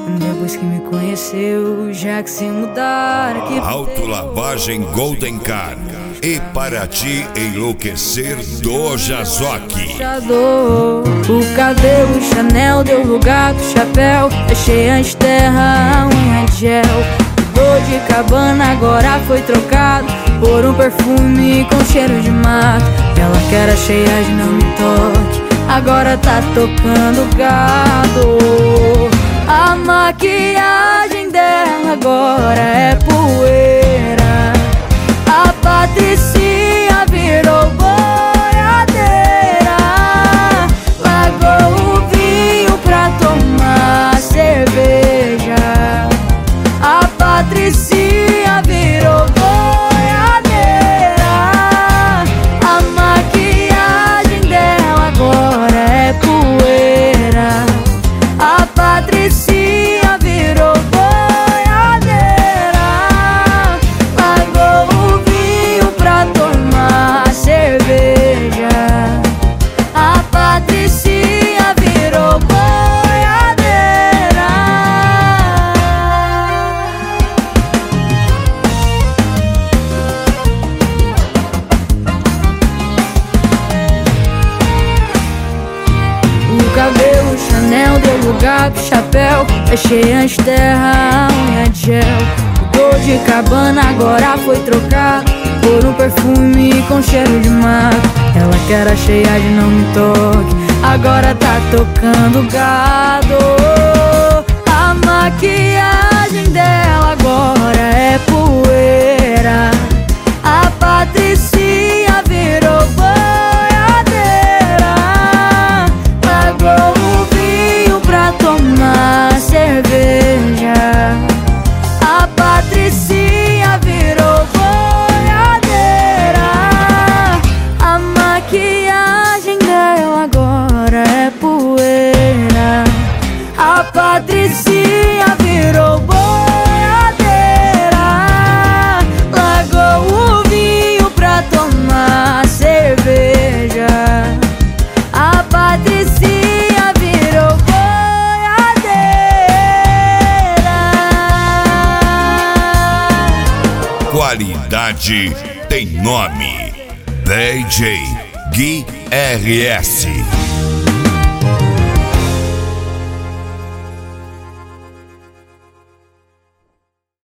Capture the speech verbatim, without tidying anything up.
Depois que me conheceu, já que se mudar que Autolavagem Golden Car. E para te enlouquecer do Jazoque. O cabelo Chanel deu lugar pro chapéu. Achei antes terra, a unha de gel. O de cabana agora foi trocado por um perfume com cheiro de mato. Ela que era cheia de não me toque, agora tá tocando gado. A maquiagem dela agora é poeira. A Patricinha virou boiadeira. Largou o vinho pra tomar cerveja. A Patricinha virou boiadeira. A maquiagem dela agora é poeira. A Patricinha virou boiadeira. Largou o vinho pra tomar cerveja. A Patricinha virou boiadeira. O cabelo Chanel deu lugar pro chapéu. Achei antes terra, a unha de gel. O de cabana agora foi trocado por um perfume com cheiro de mato. Ela que era cheia de não me toque, agora tá tocando gado. A maquiagem dela agora é poeira. A Patricinha virou boiadeira. Largou o vinho pra tomar cerveja. A Patricinha virou boiadeira. A maquiagem dela agora é poeira. A Patricinha virou boiadeira. Largou o vinho pra tomar cerveja. A Patricinha virou boiadeira. Qualidade tem nome. D J Gui R S.